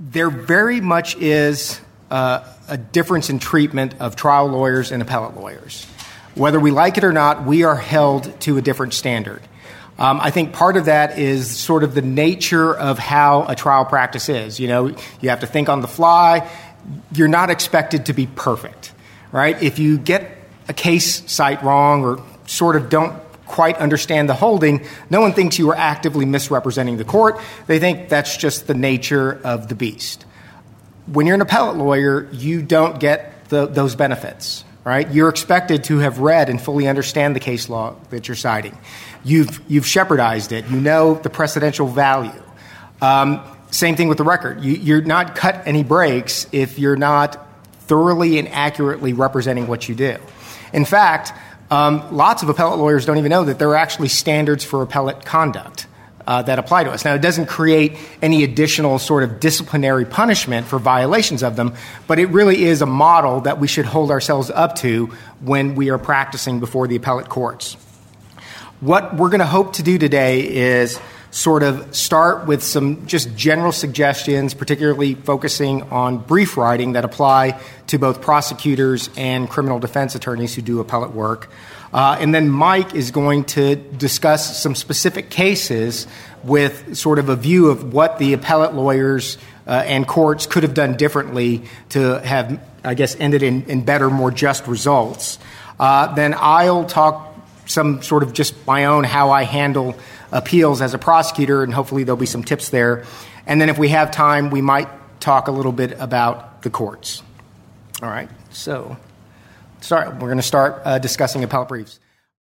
There very much is a difference in treatment of trial lawyers and appellate lawyers. Whether we like it or not, we are held to a different standard. I think part of that is sort of the nature of how a trial practice is. You know, you have to think on the fly. You're not expected to be perfect, right? If you get a case cite wrong or sort of don't quite understand the holding, no one thinks you are actively misrepresenting the court. They think that's just the nature of the beast. When you're an appellate lawyer, you don't get those benefits, right? You're expected to have read and fully understand the case law that you're citing. You've shepherdized it. You know the precedential value. Same thing with the record. You're not cut any breaks if you're not thoroughly and accurately representing what you do. In fact, lots of appellate lawyers don't even know that there are actually standards for appellate conduct that apply to us. Now, it doesn't create any additional sort of disciplinary punishment for violations of them, but it really is a model that we should hold ourselves up to when we are practicing before the appellate courts. What we're going to hope to do today is sort of start with some just general suggestions, particularly focusing on brief writing that apply to both prosecutors and criminal defense attorneys who do appellate work. And then Mike is going to discuss some specific cases with sort of a view of what the appellate lawyers and courts could have done differently to have, I guess, ended in better, more just results. Then I'll talk some sort of just my own how I handle appeals as a prosecutor, and hopefully there'll be some tips there. And then if we have time, we might talk a little bit about the courts. All right, so we're going to start discussing appellate briefs.